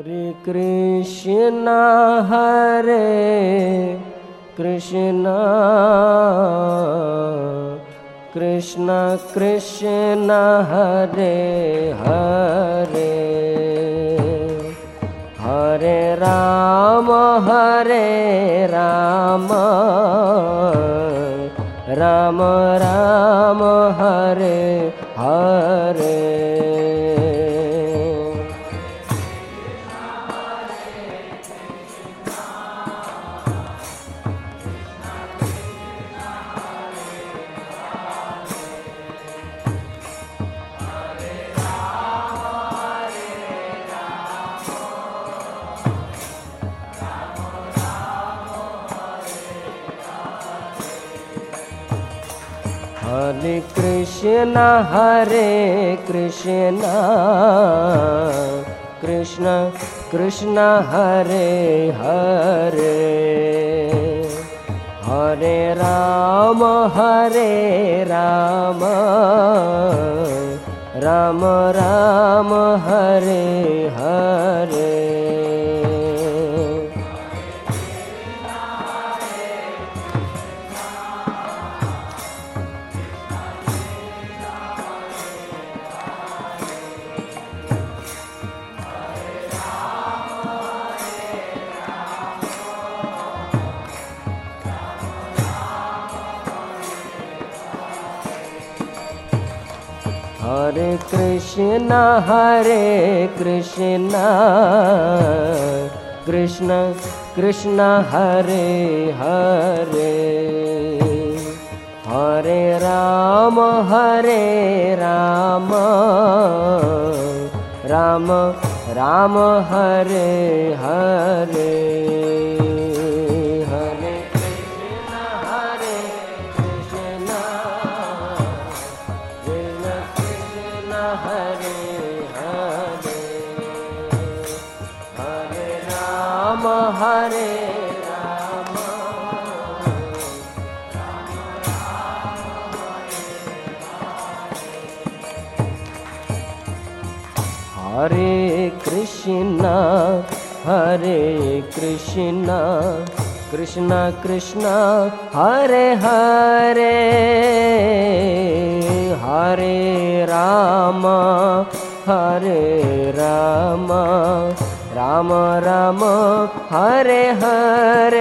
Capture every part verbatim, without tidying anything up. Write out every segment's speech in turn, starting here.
हरे कृष्ण हरे कृष्ण कृष्ण कृष्ण हरे हरे हरे राम हरे राम राम राम हरे हरे हरे कृष्ण हरे कृष्ण कृष्ण कृष्ण हरे हरे हरे राम हरे राम राम राम हरे हरे हरे कृष्ण हरे कृष्ण कृष्ण कृष्ण हरे हरे हरे राम हरे राम राम राम हरे हरे हरे राम हरे कृष्ण हरे कृष्ण कृष्ण कृष्ण हरे हरे हरे राम हरे राम राम राम हरे हरे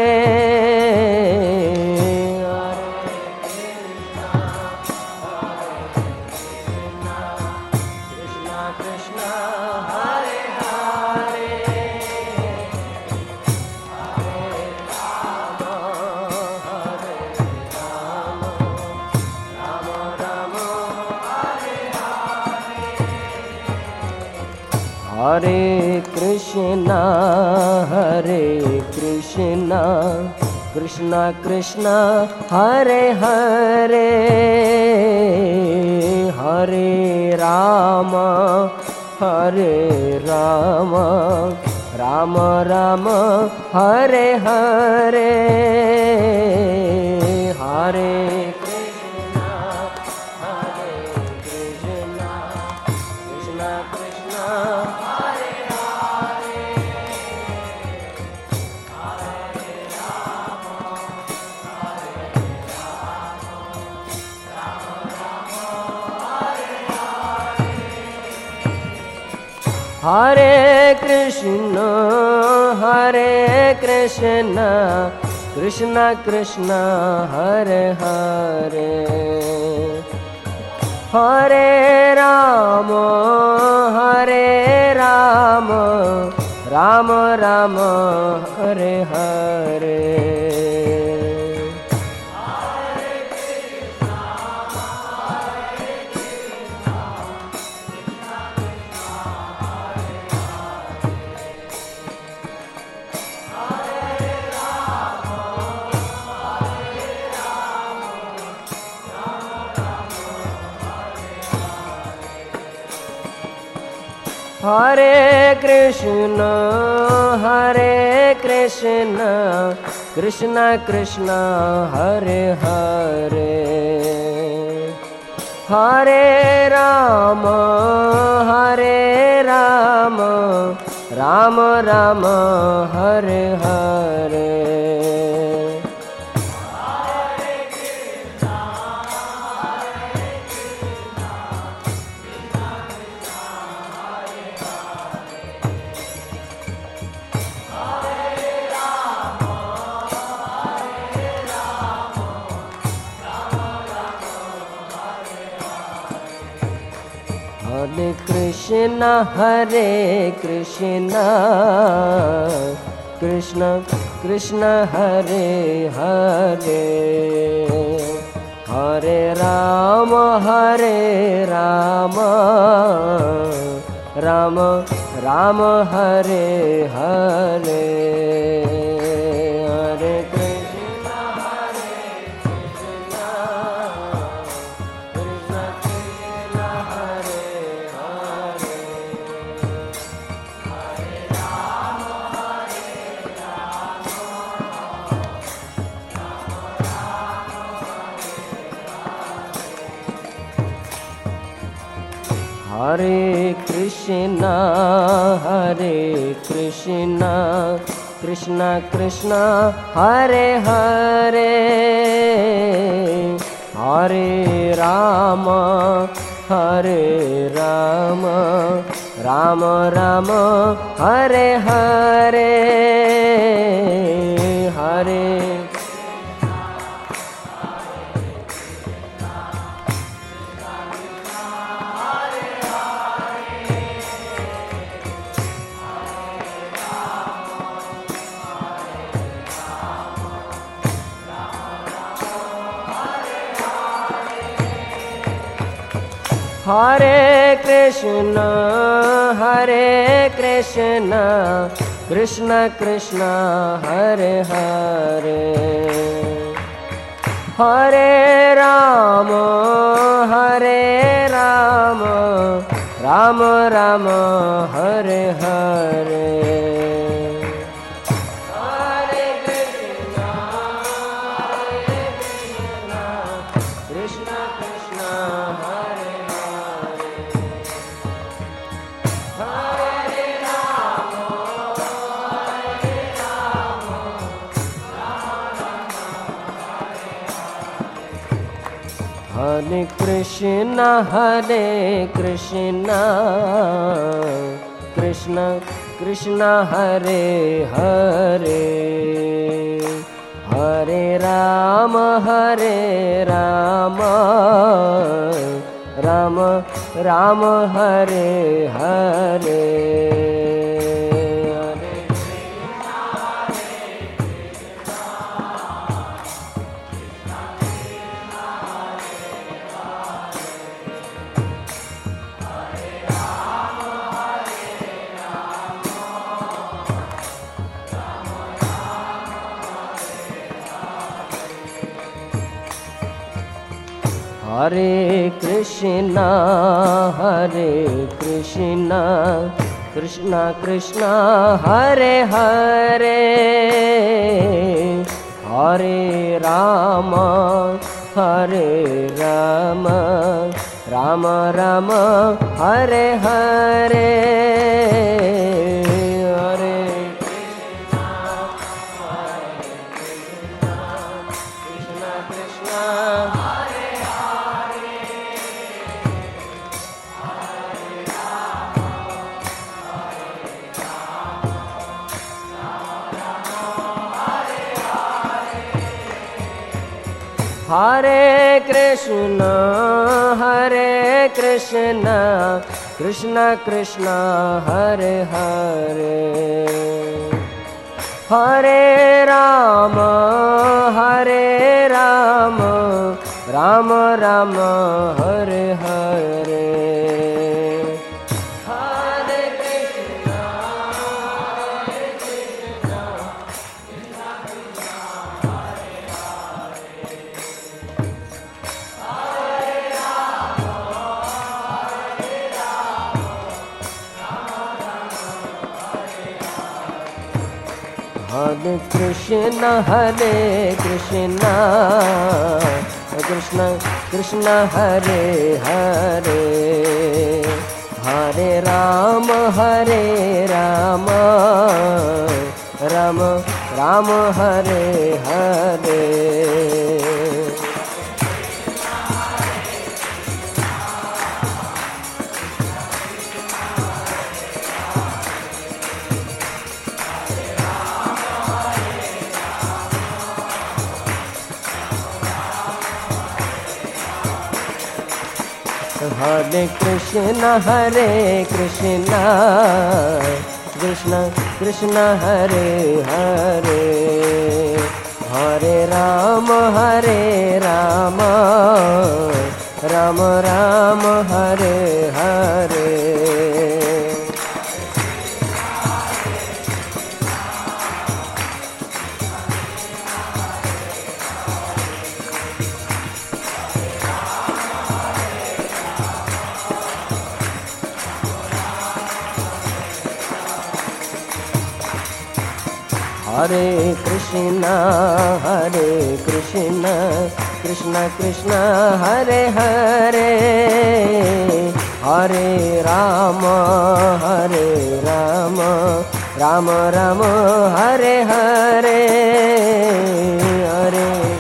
हरे कृष्ण हरे कृष्ण कृष्ण कृष्ण हरे हरे हरे राम हरे राम राम राम हरे हरे हरे हरे कृष्ण हरे कृष्ण कृष्ण कृष्ण हरे हरे हरे राम हरे राम राम राम हरे हरे हरे कृष्ण हरे कृष्ण कृष्ण कृष्ण हरे हरे हरे राम हरे Ram Ram Ram Hare Hare. Hare Krishna, Hare Krishna, Krishna Krishna, Hare Hare, Hare Rama, Hare Rama, Rama Rama, Hare Hare, Hare Krishna, Hare Krishna, Krishna Krishna, Hare Hare Krishna, Hare Krishna, Krishna Krishna, Hare Hare, Hare Rama, Hare Rama, Rama Rama, Hare Hare, Hare Hare Krishna, Hare Krishna, Krishna Krishna, Hare Hare, Hare Rama, Hare Rama, Rama Rama, Hare Hare. Hare Krishna, Hare Krishna, Krishna Krishna, Hare Hare, Hare Rama, Hare Rama, Rama Rama, Hare Hare. Hare Krishna, Hare Krishna, Krishna Krishna, Hare Hare, Hare Rama, Hare Rama, Rama Rama, Hare Hare. Hare Krishna, Hare Krishna, Krishna Krishna, Hare Hare, Hare Rama, Hare Rama, Rama Rama, Hare Hare. Hare Krishna, Hare Krishna, Krishna Krishna, Hare Hare, हरे राम हरे राम राम राम हरे हरे। हरे कृष्ण हरे कृष्ण कृष्ण कृष्ण हरे हरे। हरे राम हरे राम राम राम हरे हरे। हरे कृष्ण हरे कृष्ण कृष्ण कृष्ण हरे हरे। हरे राम हरे राम राम राम हरे हरे हरे।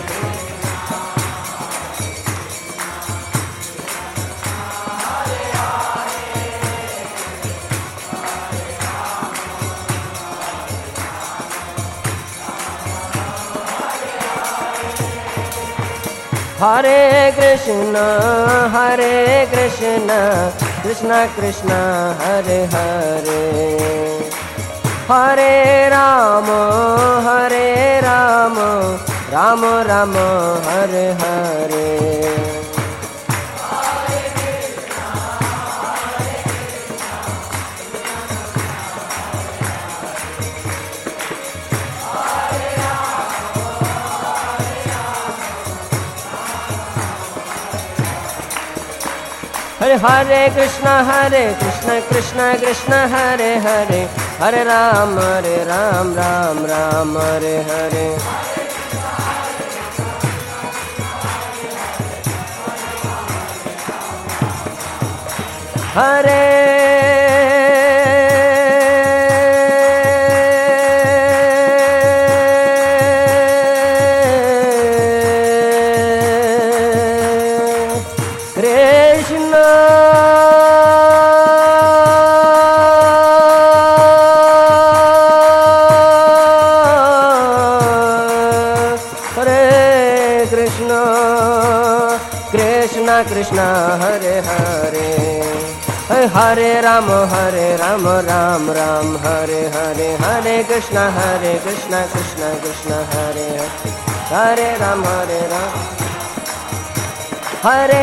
हरे कृष्ण हरे कृष्ण कृष्ण कृष्ण हरे हरे। हरे राम हरे राम राम राम हरे हरे। हरे हरे कृष्ण हरे कृष्ण कृष्ण कृष्ण हरे हरे। हरे राम हरे राम राम राम हरे हरे। हरे कृष्ण हरे हरे। हरे राम हरे राम राम राम हरे हरे। हरे कृष्ण हरे कृष्ण कृष्ण कृष्ण हरे हरे। हरे राम हरे राम हरे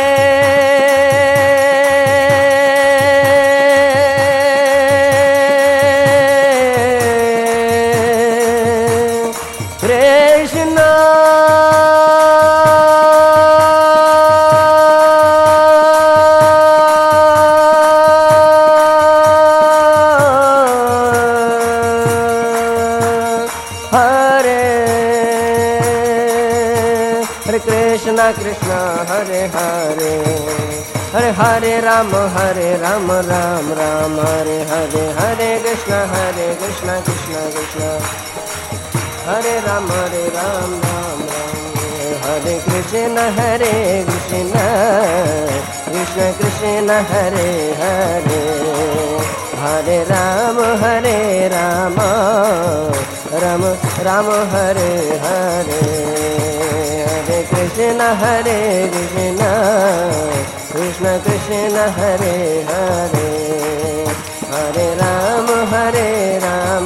कृष्ण हरे हरे। हरे हरे राम हरे राम राम राम हरे हरे। हरे कृष्ण हरे कृष्ण कृष्ण कृष्ण हरे राम हरे राम राम राम। हरे कृष्ण हरे कृष्ण कृष्ण कृष्ण हरे हरे। हरे राम हरे राम राम राम हरे हरे। हरे कृष्ण हरे कृष्ण कृष्ण कृष्ण हरे हरे। हरे राम हरे राम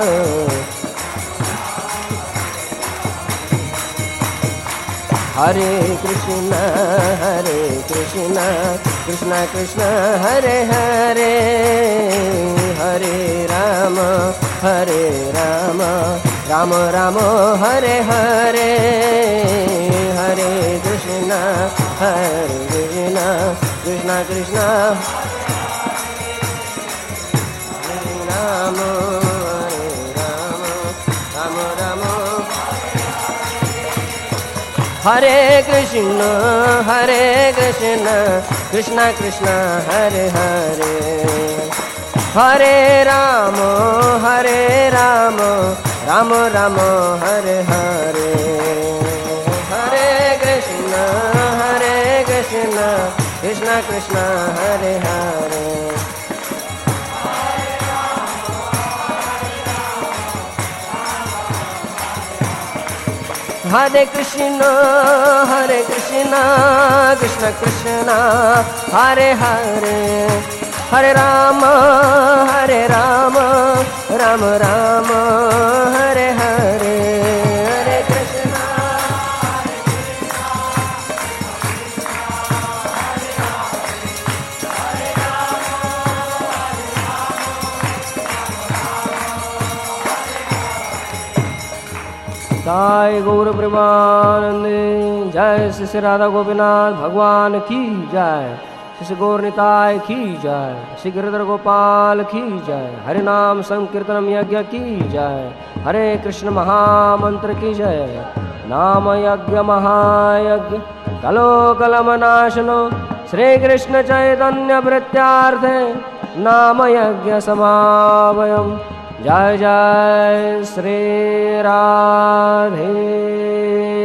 हरे कृष्ण हरे कृष्ण कृष्ण कृष्ण हरे हरे। हरे राम हरे राम राम राम हरे हरे। हरे कृष्ण हरे कृष्ण कृष्ण कृष्ण हरे राम हरे राम राम राम हरे कृष्ण हरे कृष्ण कृष्ण कृष्ण हरे हरे हरे राम हरे राम राम राम हरे हरे हरे कृष्ण हरे कृष्ण कृष्ण कृष्ण हरे हरे हरे कृष्ण हरे कृष्ण कृष्ण कृष्ण हरे हरे हरे राम हरे राम राम राम हरे हरे हरे कृष्ण जय गौर प्रेमानंद जय श्री श्री राधा गोपीनाथ भगवान की जय श्री गौर निताय की जय श्री गिरिधर गोपाल की जय हरि नाम संकीर्तनम यज्ञ की जय हरे कृष्ण महामंत्र की जय नाम यज्ञ महायज्ञ कलो कलमनाशनो श्री कृष्ण चैतन्य प्रत्यार्थे नाम यज्ञ समावयम जय जय श्री राधे